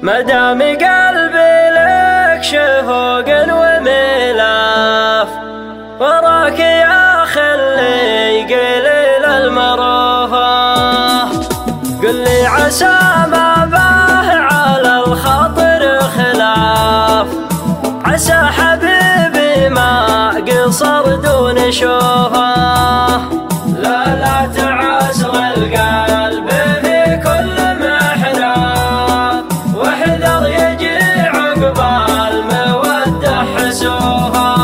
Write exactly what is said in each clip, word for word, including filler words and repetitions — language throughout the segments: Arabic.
مدام قلبي لك شفوق وملاف، وراك يا خلي قليل المروفة. قل لي عسى ما باه على الخاطر خلاف، عسى حبيبي ما قصر دون شوفه. لا لا تعسر القلب في كل محنة، واحذر يجي عقب المودة حسوفه.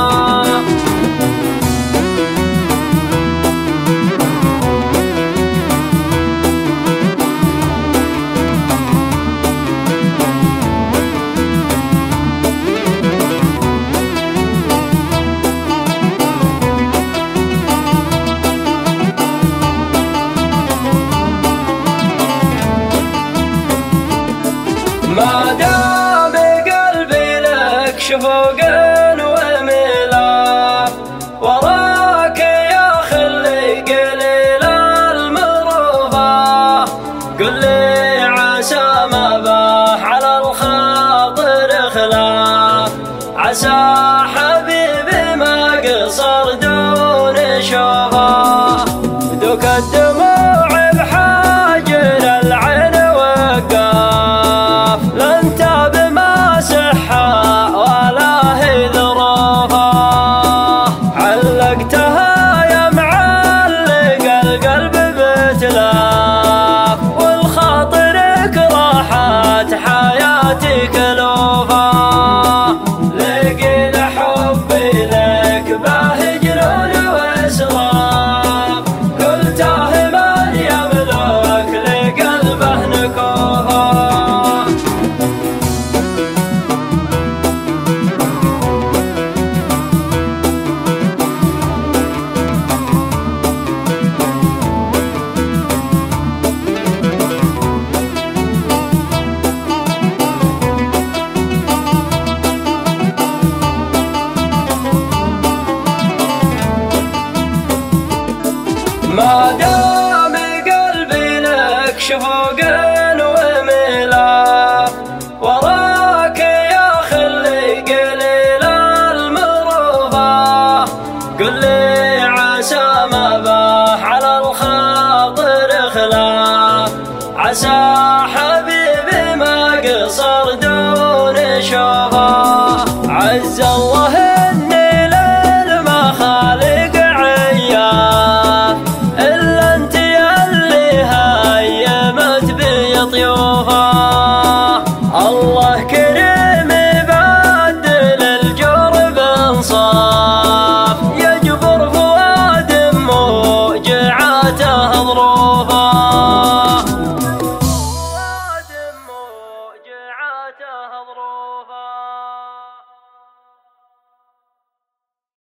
ما دام قلبي لك شفوق وملاف، وراك يا خلي قليل المروفة. قل لي عسى ما باه على الخاطر خلاف، عسى حبيبي ما قصر دون شوفه. ذوك الدموع بحاجر العين وقاف، لا انت بما سحى ولا هي ظروفه. علقتها يا معلق القلب بتلاف، والخاطرك راحت حياتك لوفه. لقينا حبي لك بهجرون واسراف، قلته من يملك لقلبه نكوفه. ما دام قلبي لك شفوق وملاف، وراك يا خلي قليل المروفة. قل لي عسى ما باه على الخاطر خلاف، عسى